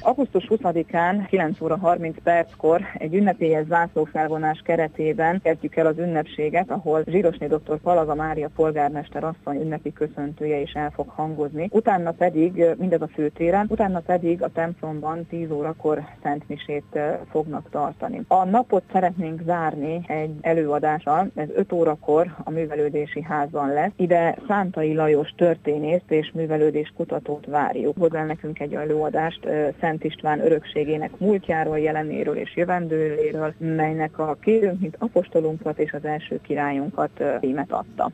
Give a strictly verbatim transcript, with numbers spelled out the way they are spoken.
augusztus huszadikán kilenc óra harminc perckor egy ünnepélyes zászlófelvonás keretében kezdjük el az ünnepséget, ahol Zsírosné dr. Palaga Mária polgármester asszony ünnepi köszöntője is el fog hangozni. Utána pedig mindez a főtéren, utána pedig a templomban tíz órakor szentmisét fognak tartani. A napot szeretnénk zárni egy előadással, ez öt órakor a művelődési házban lesz. Ide Szántai Lajos történészt és művelődés kutatót várjuk. Hozzá nekünk egy előadást Szent István örökségének múltjáról, jelenéről és jövendőléről, melynek a Kérünk, mint apostolunkat és az első királyunkat címet adta.